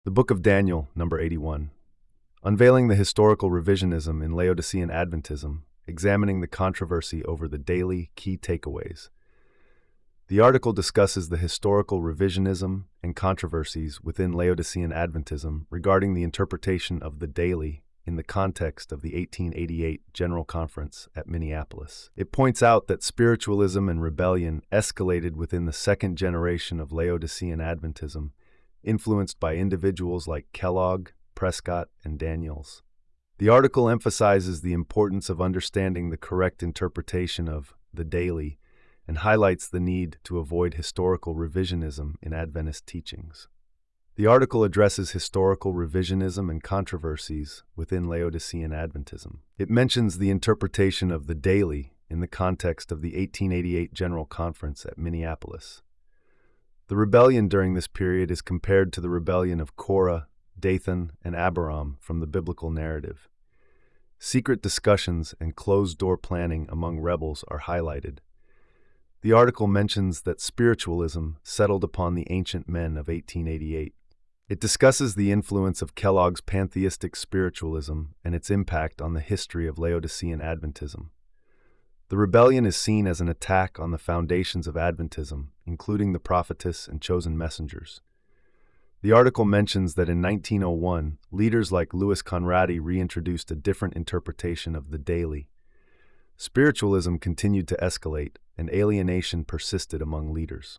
The Book of Daniel, number 81. Unveiling the historical revisionism in Laodicean Adventism, examining the controversy over the daily key takeaways. The article discusses the historical revisionism and controversies within Laodicean Adventism regarding the interpretation of the daily in the context of the 1888 General Conference at Minneapolis. It points out that spiritualism and rebellion escalated within the second generation of Laodicean Adventism, influenced by individuals like Kellogg, Prescott, and Daniels. The article emphasizes the importance of understanding the correct interpretation of the daily and highlights the need to avoid historical revisionism in Adventist teachings. The article addresses historical revisionism and controversies within Laodicean Adventism. It mentions the interpretation of the daily in the context of the 1888 General Conference at Minneapolis. The rebellion during this period is compared to the rebellion of Korah, Dathan, and Abiram from the biblical narrative. Secret discussions and closed-door planning among rebels are highlighted. The article mentions that spiritualism settled upon the ancient men of 1888. It discusses the influence of Kellogg's pantheistic spiritualism and its impact on the history of Laodicean Adventism. The rebellion is seen as an attack on the foundations of Adventism, including the prophetess and chosen messengers. The article mentions that in 1901, leaders like Louis Conradi reintroduced a different interpretation of the daily. Spiritualism continued to escalate, and alienation persisted among leaders.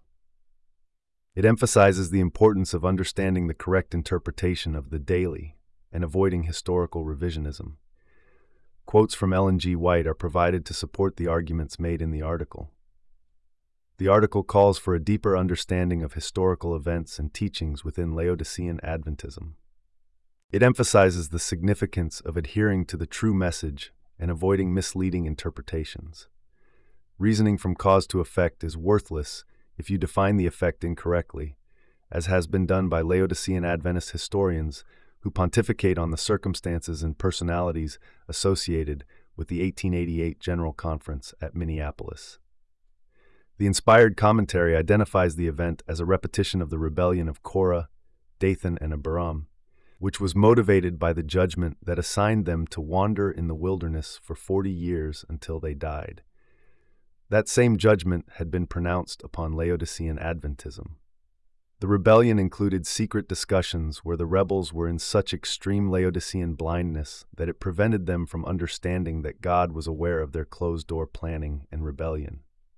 It emphasizes the importance of understanding the correct interpretation of the daily and avoiding historical revisionism. Quotes from Ellen G. White are provided to support the arguments made in the article. The article calls for a deeper understanding of historical events and teachings within Laodicean Adventism. It emphasizes the significance of adhering to the true message and avoiding misleading interpretations. Reasoning from cause to effect is worthless if you define the effect incorrectly, as has been done by Laodicean Adventist historians who pontificate on the circumstances and personalities associated with the 1888 General Conference at Minneapolis. The inspired commentary identifies the event as a repetition of the rebellion of Korah, Dathan, and Abiram, which was motivated by the judgment that assigned them to wander in the wilderness for 40 years until they died. That same judgment had been pronounced upon Laodicean Adventism. The rebellion included secret discussions where the rebels were in such extreme Laodicean blindness that it prevented them from understanding that God was aware of their closed-door planning and rebellion.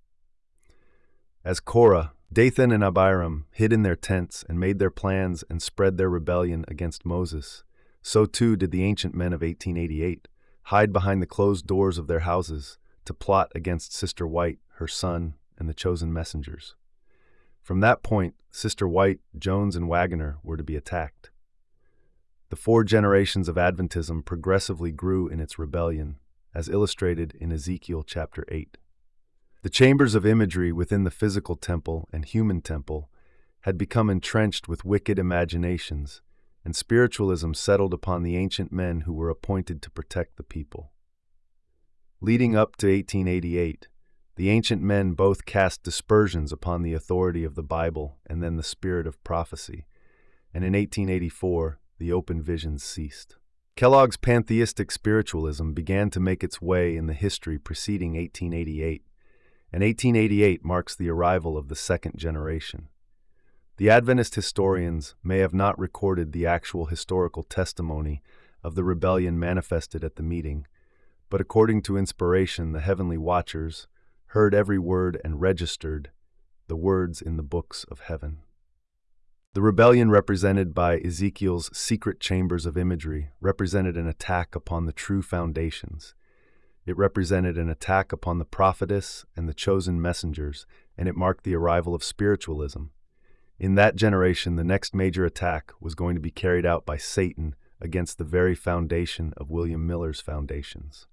As Korah, Dathan, and Abiram hid in their tents and made their plans and spread their rebellion against Moses, so too did the ancient men of 1888 hide behind the closed doors of their houses to plot against Sister White, her son, and the chosen messengers. From that point, Sister White, Jones, and Wagoner were to be attacked. The 4 generations of Adventism progressively grew in its rebellion, as illustrated in Ezekiel chapter 8. The chambers of imagery within the physical temple and human temple had become entrenched with wicked imaginations, and spiritualism settled upon the ancient men who were appointed to protect the people. Leading up to 1888, the ancient men both cast dispersions upon the authority of the Bible and then the spirit of prophecy, and in 1884, the open visions ceased. Kellogg's pantheistic spiritualism began to make its way in the history preceding 1888, and 1888 marks the arrival of the second generation. The Adventist historians may have not recorded the actual historical testimony of the rebellion manifested at the meeting, but according to inspiration, the heavenly watchers heard every word and registered the words in the books of heaven. The rebellion represented by Ezekiel's secret chambers of imagery represented an attack upon the true foundations. It represented an attack upon the prophetess and the chosen messengers, and it marked the arrival of spiritualism. In that generation, the next major attack was going to be carried out by Satan against the very foundation of William Miller's foundations.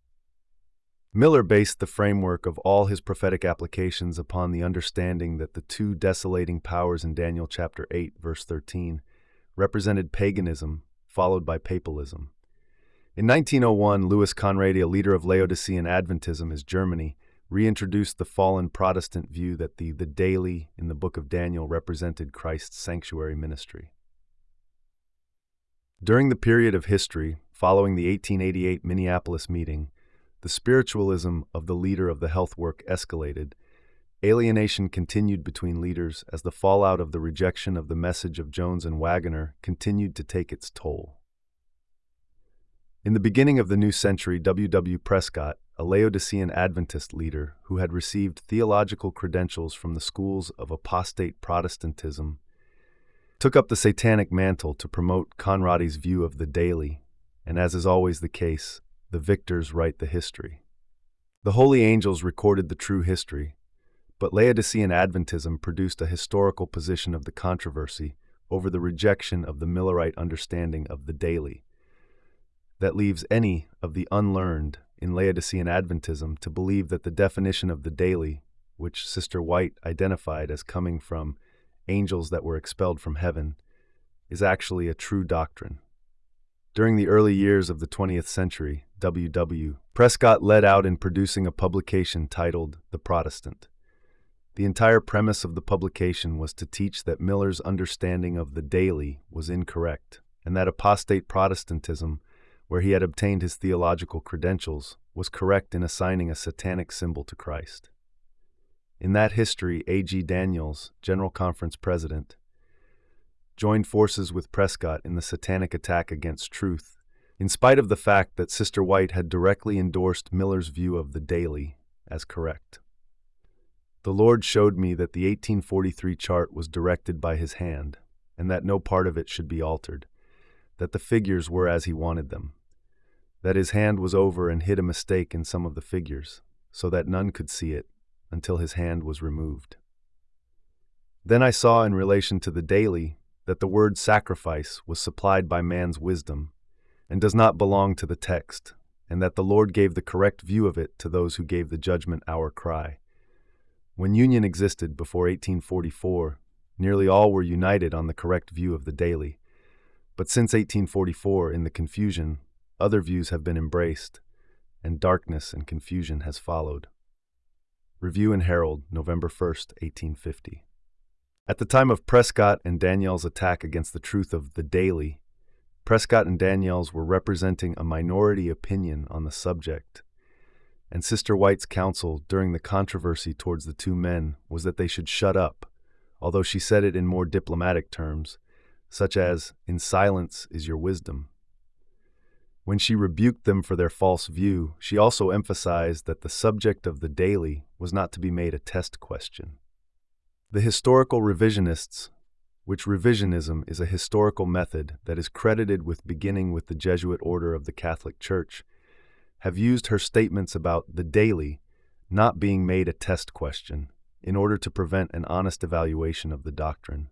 Miller based the framework of all his prophetic applications upon the understanding that the 2 desolating powers in Daniel chapter 8, verse 13, represented paganism, followed by papalism. In 1901, Louis Conradi, a leader of Laodicean Adventism in Germany, reintroduced the fallen Protestant view that the daily in the book of Daniel represented Christ's sanctuary ministry. During the period of history following the 1888 Minneapolis meeting, the spiritualism of the leader of the health work escalated. Alienation continued between leaders as the fallout of the rejection of the message of Jones and Waggoner continued to take its toll. In the beginning of the new century, W. W. Prescott, a Laodicean Adventist leader who had received theological credentials from the schools of apostate Protestantism, took up the satanic mantle to promote Conrady's view of the daily, and as is always the case, the victors write the history. The holy angels recorded the true history, but Laodicean Adventism produced a historical position of the controversy over the rejection of the Millerite understanding of the daily, that leaves any of the unlearned in Laodicean Adventism to believe that the definition of the daily, which Sister White identified as coming from angels that were expelled from heaven, is actually a true doctrine. During the early years of the 20th century, W. W. Prescott led out in producing a publication titled The Protestant. The entire premise of the publication was to teach that Miller's understanding of the daily was incorrect, and that apostate Protestantism, where he had obtained his theological credentials, was correct in assigning a satanic symbol to Christ. In that history, A. G. Daniels, General Conference President, joined forces with Prescott in the satanic attack against truth, in spite of the fact that Sister White had directly endorsed Miller's view of the daily as correct. The Lord showed me that the 1843 chart was directed by His hand, and that no part of it should be altered, that the figures were as He wanted them, that His hand was over and hid a mistake in some of the figures, so that none could see it until His hand was removed. Then I saw in relation to the daily that the word sacrifice was supplied by man's wisdom and does not belong to the text, and that the Lord gave the correct view of it to those who gave the judgment hour cry. When union existed before 1844, nearly all were united on the correct view of the daily, but since 1844, in the confusion, other views have been embraced, and darkness and confusion has followed. Review and Herald, November 1st, 1850. At the time of Prescott and Daniels' attack against the truth of the daily, Prescott and Daniels were representing a minority opinion on the subject, and Sister White's counsel during the controversy towards the two men was that they should shut up, although she said it in more diplomatic terms, such as, "In silence is your wisdom." When she rebuked them for their false view, she also emphasized that the subject of the daily was not to be made a test question. The historical revisionists, which revisionism is a historical method that is credited with beginning with the Jesuit order of the Catholic Church, have used her statements about the daily not being made a test question in order to prevent an honest evaluation of the doctrine.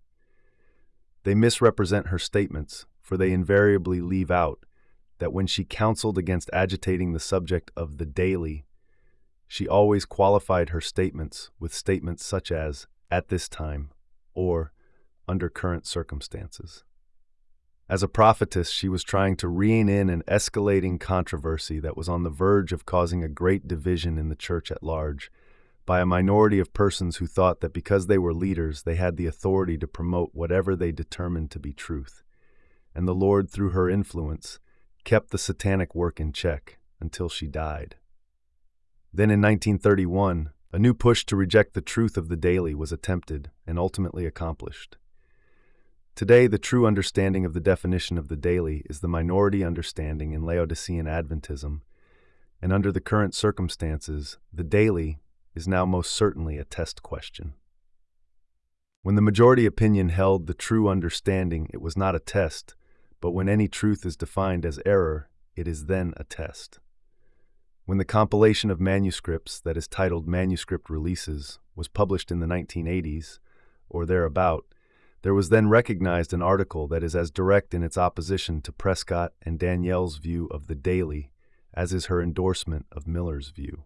They misrepresent her statements, for they invariably leave out that when she counseled against agitating the subject of the daily, she always qualified her statements with statements such as, "at this time," or "under current circumstances." As a prophetess, she was trying to rein in an escalating controversy that was on the verge of causing a great division in the church at large, by a minority of persons who thought that because they were leaders, they had the authority to promote whatever they determined to be truth. And the Lord, through her influence, kept the satanic work in check until she died. Then in 1931, a new push to reject the truth of the daily was attempted and ultimately accomplished. Today, the true understanding of the definition of the daily is the minority understanding in Laodicean Adventism, and under the current circumstances, the daily is now most certainly a test question. When the majority opinion held the true understanding, it was not a test, but when any truth is defined as error, it is then a test. When the compilation of manuscripts that is titled Manuscript Releases was published in the 1980s, or thereabout, there was then recognized an article that is as direct in its opposition to Prescott and Daniels' view of the daily as is her endorsement of Miller's view.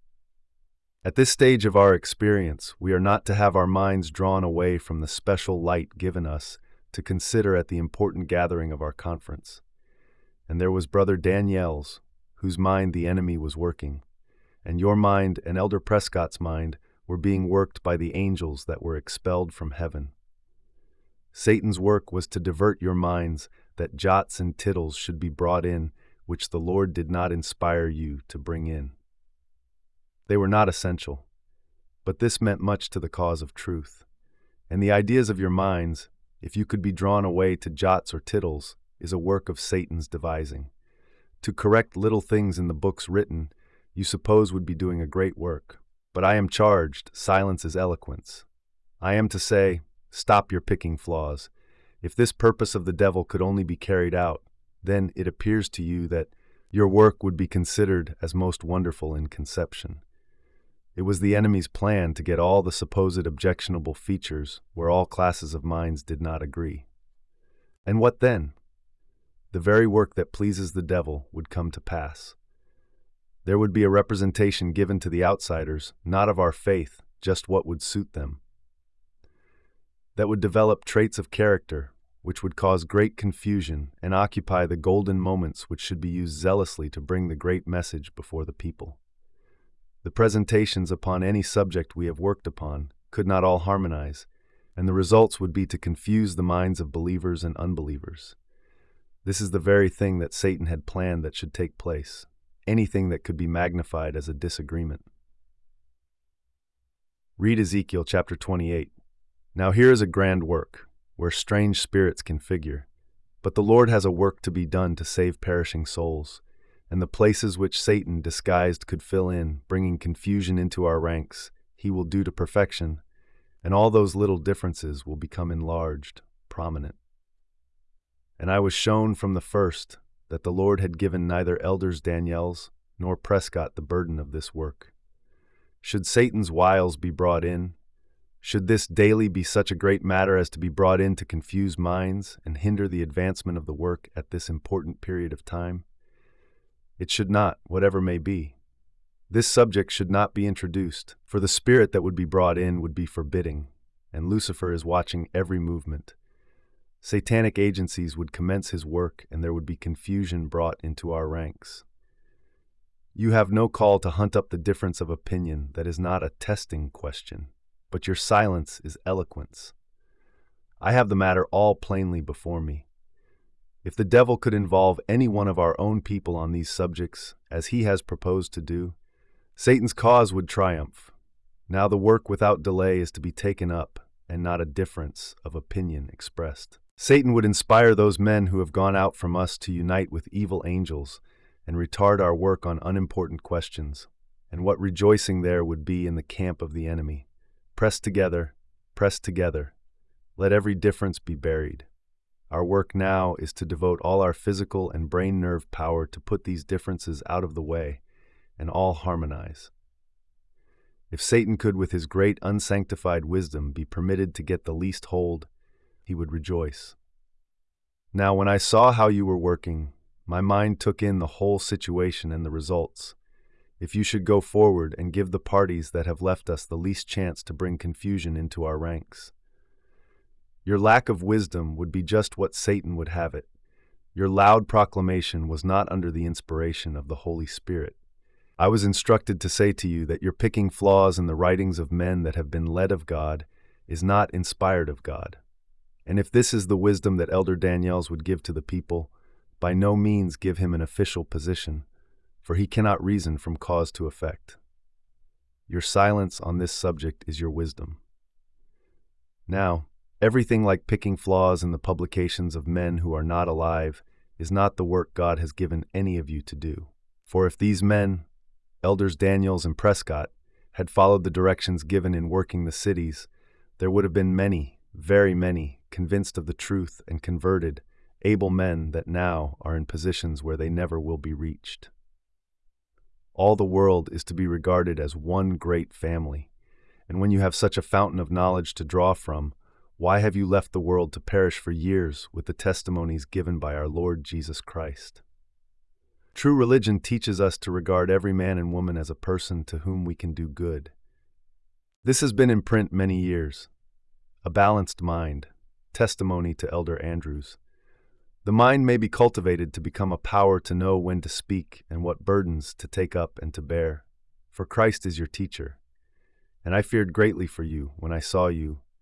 At this stage of our experience, we are not to have our minds drawn away from the special light given us to consider at the important gathering of our conference. And there was Brother Daniels, whose mind the enemy was working, and your mind and Elder Prescott's mind were being worked by the angels that were expelled from heaven. Satan's work was to divert your minds that jots and tittles should be brought in, which the Lord did not inspire you to bring in. They were not essential, but this meant much to the cause of truth. And the ideas of your minds, if you could be drawn away to jots or tittles, is a work of Satan's devising. To correct little things in the books written, you suppose would be doing a great work. But I am charged, silence is eloquence. I am to say, stop your picking flaws. If this purpose of the devil could only be carried out, then it appears to you that your work would be considered as most wonderful in conception. It was the enemy's plan to get all the supposed objectionable features where all classes of minds did not agree. And what then? The very work that pleases the devil would come to pass. There would be a representation given to the outsiders, not of our faith, just what would suit them. That would develop traits of character, which would cause great confusion and occupy the golden moments which should be used zealously to bring the great message before the people. The presentations upon any subject we have worked upon could not all harmonize, and the results would be to confuse the minds of believers and unbelievers. This is the very thing that Satan had planned that should take place, anything that could be magnified as a disagreement. Read Ezekiel chapter 28. Now here is a grand work, where strange spirits can figure, but the Lord has a work to be done to save perishing souls, and the places which Satan disguised could fill in, bringing confusion into our ranks, he will do to perfection, and all those little differences will become enlarged, prominent. And I was shown from the first that the Lord had given neither elders Daniels nor Prescott the burden of this work. Should Satan's wiles be brought in, should this daily be such a great matter as to be brought in to confuse minds and hinder the advancement of the work at this important period of time? It should not, whatever may be. This subject should not be introduced, for the spirit that would be brought in would be forbidding, and Lucifer is watching every movement. Satanic agencies would commence his work, and there would be confusion brought into our ranks. You have no call to hunt up the difference of opinion that is not a testing question, but your silence is eloquence. I have the matter all plainly before me. If the devil could involve any one of our own people on these subjects, as he has proposed to do, Satan's cause would triumph. Now the work without delay is to be taken up, and not a difference of opinion expressed. Satan would inspire those men who have gone out from us to unite with evil angels and retard our work on unimportant questions, and what rejoicing there would be in the camp of the enemy. Press together, let every difference be buried. Our work now is to devote all our physical and brain nerve power to put these differences out of the way and all harmonize. If Satan could with his great unsanctified wisdom be permitted to get the least hold, he would rejoice. Now when I saw how you were working, my mind took in the whole situation and the results. If you should go forward and give the parties that have left us the least chance to bring confusion into our ranks. Your lack of wisdom would be just what Satan would have it. Your loud proclamation was not under the inspiration of the Holy Spirit. I was instructed to say to you that your picking flaws in the writings of men that have been led of God is not inspired of God. And if this is the wisdom that Elder Daniels would give to the people, by no means give him an official position, for he cannot reason from cause to effect. Your silence on this subject is your wisdom. Now, everything like picking flaws in the publications of men who are not alive is not the work God has given any of you to do. For if these men, Elders Daniels and Prescott, had followed the directions given in working the cities, there would have been many, very many, convinced of the truth and converted, able men that now are in positions where they never will be reached. All the world is to be regarded as one great family, and when you have such a fountain of knowledge to draw from, why have you left the world to perish for years with the testimonies given by our Lord Jesus Christ? True religion teaches us to regard every man and woman as a person to whom we can do good. This has been in print many years. A balanced mind, testimony to Elder Andrews. The mind may be cultivated to become a power to know when to speak and what burdens to take up and to bear, for Christ is your teacher. And I feared greatly for you when I saw you,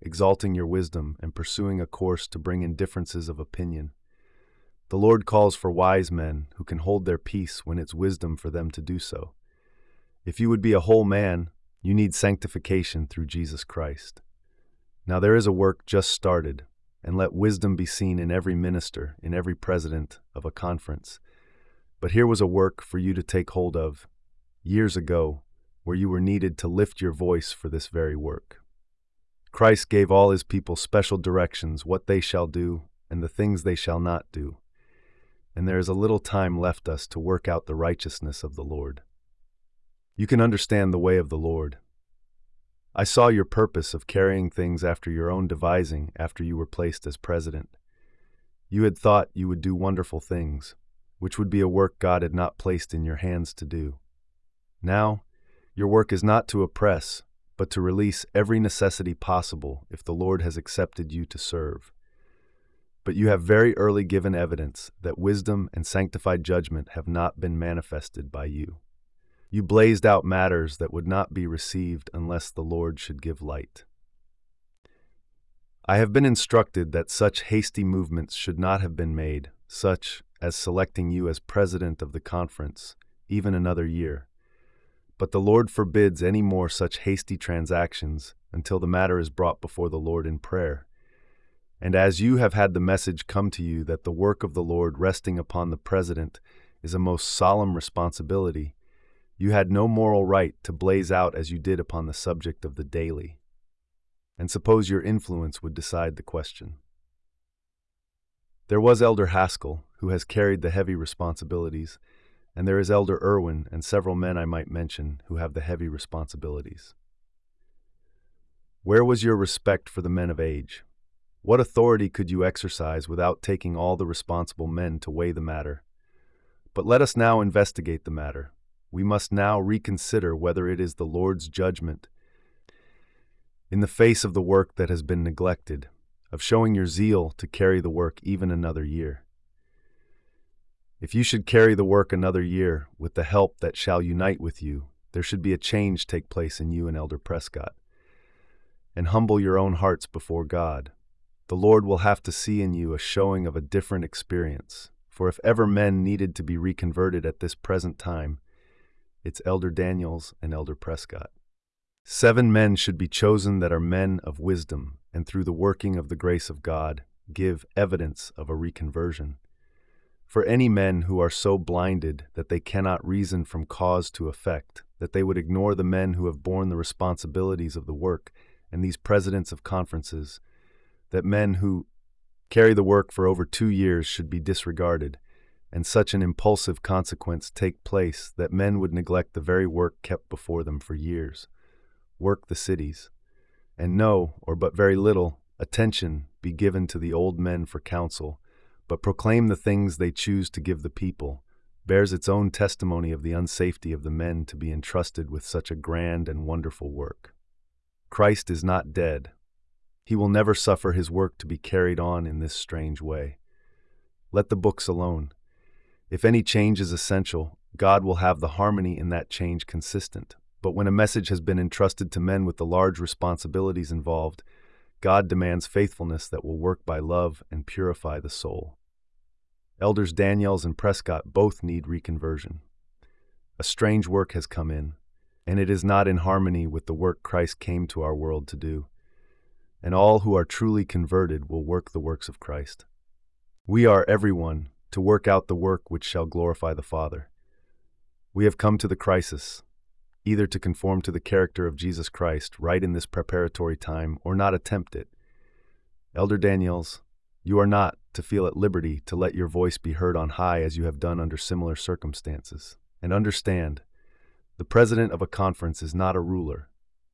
exalting your wisdom and pursuing a course to bring in differences of opinion. The Lord calls for wise men who can hold their peace when it's wisdom for them to do so. If you would be a whole man, you need sanctification through Jesus Christ. Now there is a work just started, and let wisdom be seen in every minister, in every president of a conference. But here was a work for you to take hold of years ago, where you were needed to lift your voice for this very work. Christ gave all his people special directions, what they shall do and the things they shall not do. And there is a little time left us to work out the righteousness of the Lord. You can understand the way of the Lord. I saw your purpose of carrying things after your own devising after you were placed as president. You had thought you would do wonderful things, which would be a work God had not placed in your hands to do. Now, your work is not to oppress, but to release every necessity possible if the Lord has accepted you to serve. But you have very early given evidence that wisdom and sanctified judgment have not been manifested by you. You blazed out matters that would not be received unless the Lord should give light. I have been instructed that such hasty movements should not have been made, such as selecting you as president of the conference, even another year. But the Lord forbids any more such hasty transactions until the matter is brought before the Lord in prayer. And as you have had the message come to you that the work of the Lord resting upon the president is a most solemn responsibility, you had no moral right to blaze out as you did upon the subject of the daily. And suppose your influence would decide the question. There was Elder Haskell, who has carried the heavy responsibilities, and there is Elder Irwin and several men I might mention who have the heavy responsibilities. Where was your respect for the men of age? What authority could you exercise without taking all the responsible men to weigh the matter? But let us now investigate the matter. We must now reconsider whether it is the Lord's judgment, in the face of the work that has been neglected, of showing your zeal to carry the work even another year. If you should carry the work another year with the help that shall unite with you, there should be a change take place in you and Elder Prescott. And humble your own hearts before God. The Lord will have to see in you a showing of a different experience, for if ever men needed to be reconverted at this present time, it's Elder Daniels and Elder Prescott. 7 men should be chosen that are men of wisdom, and through the working of the grace of God, give evidence of a reconversion. For any men who are so blinded that they cannot reason from cause to effect, that they would ignore the men who have borne the responsibilities of the work, and these presidents of conferences, that men who carry the work for over 2 years should be disregarded, and such an impulsive consequence take place that men would neglect the very work kept before them for years, work the cities, and no, or but very little, attention be given to the old men for counsel, but proclaim the things they choose to give the people, bears its own testimony of the unsafety of the men to be entrusted with such a grand and wonderful work. Christ is not dead. He will never suffer his work to be carried on in this strange way. Let the books alone. If any change is essential, God will have the harmony in that change consistent. But when a message has been entrusted to men with the large responsibilities involved, God demands faithfulness that will work by love and purify the soul. Elders Daniels and Prescott both need reconversion. A strange work has come in, and it is not in harmony with the work Christ came to our world to do. And all who are truly converted will work the works of Christ. We are everyone to work out the work which shall glorify the Father. We have come to the crisis, either to conform to the character of Jesus Christ right in this preparatory time or not attempt it. Elder Daniels, you are not to feel at liberty to let your voice be heard on high as you have done under similar circumstances. And understand, the president of a conference is not a ruler.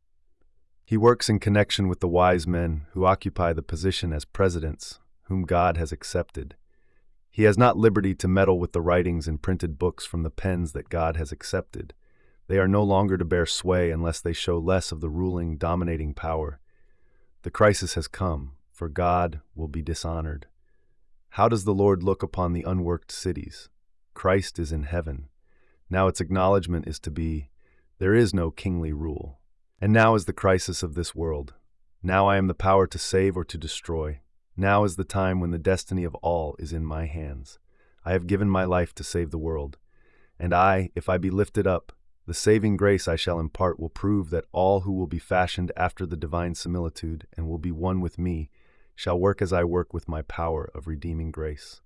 He works in connection with the wise men who occupy the position as presidents, whom God has accepted. He has not liberty to meddle with the writings and printed books from the pens that God has accepted. They are no longer to bear sway unless they show less of the ruling, dominating power. The crisis has come, for God will be dishonored. How does the Lord look upon the unworked cities? Christ is in heaven. Now its acknowledgement is to be, there is no kingly rule. And now is the crisis of this world. Now I am the power to save or to destroy. Now is the time when the destiny of all is in my hands. I have given my life to save the world. And I, if I be lifted up, the saving grace I shall impart will prove that all who will be fashioned after the divine similitude and will be one with me shall work as I work with my power of redeeming grace.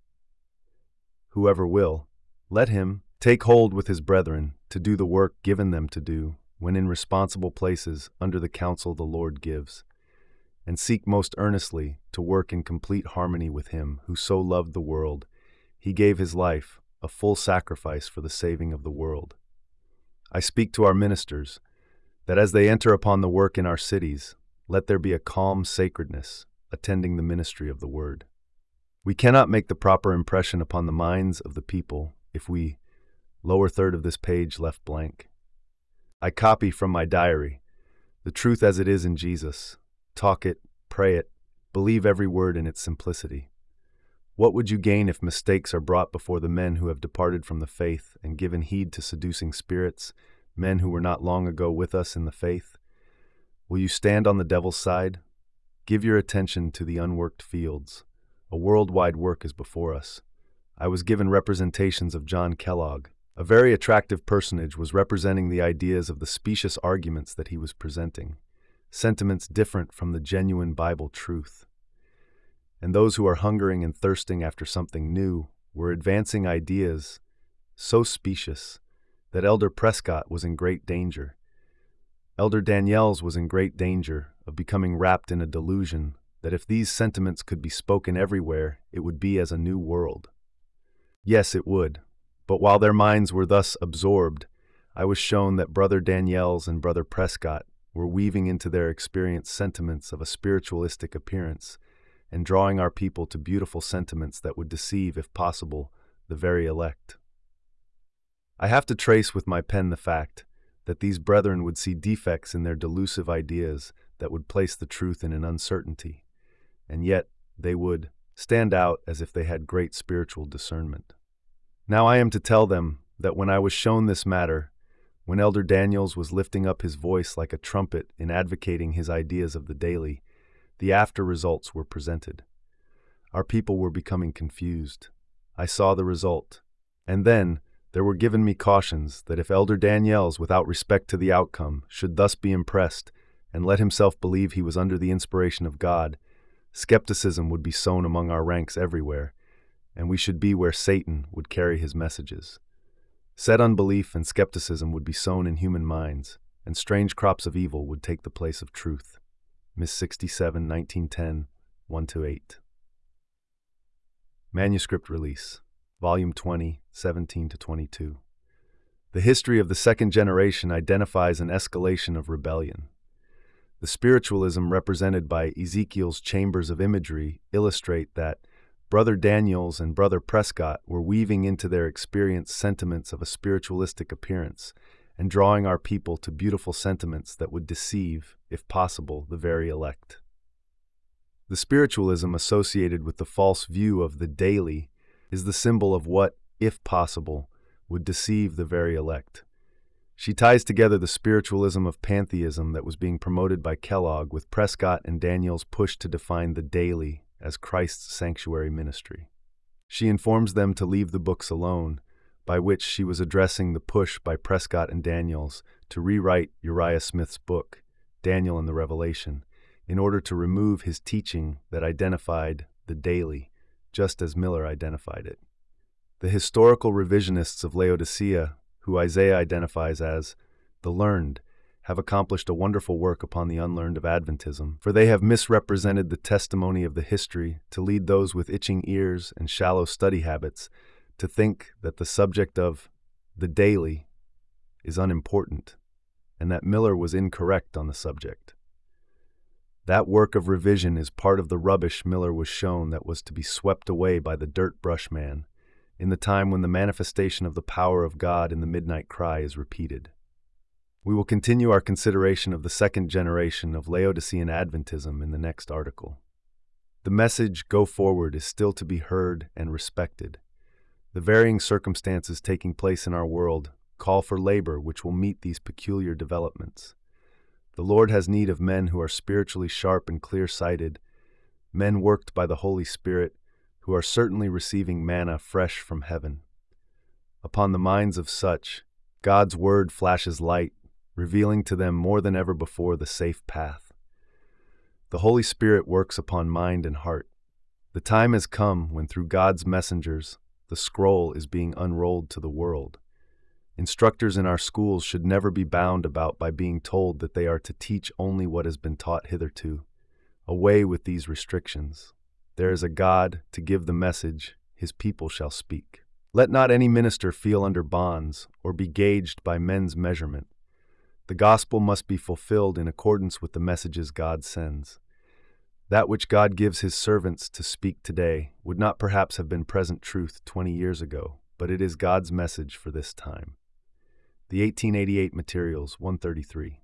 Whoever will, let him take hold with his brethren to do the work given them to do when in responsible places under the counsel the Lord gives, and seek most earnestly to work in complete harmony with him who so loved the world, he gave his life, a full sacrifice for the saving of the world. I speak to our ministers, that as they enter upon the work in our cities, let there be a calm sacredness attending the ministry of the word. We cannot make the proper impression upon the minds of the people if we, lower third of this page left blank. I copy from my diary, the truth as it is in Jesus. Talk it, pray it, believe every word in its simplicity. What would you gain if mistakes are brought before the men who have departed from the faith and given heed to seducing spirits, men who were not long ago with us in the faith? Will you stand on the devil's side? Give your attention to the unworked fields. A worldwide work is before us. I was given representations of John Kellogg. A very attractive personage was representing the ideas of the specious arguments that he was presenting, sentiments different from the genuine Bible truth. And those who are hungering and thirsting after something new were advancing ideas so specious that Elder Prescott was in great danger. Elder Daniels was in great danger of becoming wrapped in a delusion that if these sentiments could be spoken everywhere, it would be as a new world. Yes, it would. But while their minds were thus absorbed, I was shown that Brother Daniels and Brother Prescott were weaving into their experience sentiments of a spiritualistic appearance and drawing our people to beautiful sentiments that would deceive, if possible, the very elect. I have to trace with my pen the fact that these brethren would see defects in their delusive ideas that would place the truth in an uncertainty, and yet they would stand out as if they had great spiritual discernment. Now I am to tell them that when I was shown this matter, when Elder Daniels was lifting up his voice like a trumpet in advocating his ideas of the daily, the after results were presented. Our people were becoming confused. I saw the result. And then there were given me cautions that if Elder Daniels, without respect to the outcome, should thus be impressed and let himself believe he was under the inspiration of God, skepticism would be sown among our ranks everywhere, and we should be where Satan would carry his messages. Said unbelief and skepticism would be sown in human minds, and strange crops of evil would take the place of truth. Miss 67, 1910, 1-8. Manuscript Release, Volume 20, 17-22. The history of the second generation identifies an escalation of rebellion. The spiritualism represented by Ezekiel's chambers of imagery illustrate that Brother Daniels and Brother Prescott were weaving into their experience sentiments of a spiritualistic appearance and drawing our people to beautiful sentiments that would deceive, if possible, the very elect. The spiritualism associated with the false view of the daily is the symbol of what, if possible, would deceive the very elect. She ties together the spiritualism of pantheism that was being promoted by Kellogg with Prescott and Daniels' push to define the daily as Christ's sanctuary ministry. She informs them to leave the books alone, by which she was addressing the push by Prescott and Daniels to rewrite Uriah Smith's book, Daniel and the Revelation, in order to remove his teaching that identified the daily, just as Miller identified it. The historical revisionists of Laodicea, who Isaiah identifies as the learned, have accomplished a wonderful work upon the unlearned of Adventism, for they have misrepresented the testimony of the history to lead those with itching ears and shallow study habits to think that the subject of the daily is unimportant, and that Miller was incorrect on the subject. That work of revision is part of the rubbish Miller was shown that was to be swept away by the dirt brush man in the time when the manifestation of the power of God in the midnight cry is repeated. We will continue our consideration of the second generation of Laodicean Adventism in the next article. The message, "Go forward," is still to be heard and respected. The varying circumstances taking place in our world call for labor which will meet these peculiar developments. The Lord has need of men who are spiritually sharp and clear-sighted, men worked by the Holy Spirit, who are certainly receiving manna fresh from heaven. Upon the minds of such, God's word flashes light, revealing to them more than ever before the safe path. The Holy Spirit works upon mind and heart. The time has come when through God's messengers, the scroll is being unrolled to the world. Instructors in our schools should never be bound about by being told that they are to teach only what has been taught hitherto. Away with these restrictions. There is a God to give the message, his people shall speak. Let not any minister feel under bonds or be gauged by men's measurement. The gospel must be fulfilled in accordance with the messages God sends. That which God gives his servants to speak today would not perhaps have been present truth 20 years ago, but it is God's message for this time. The 1888 Materials, 133.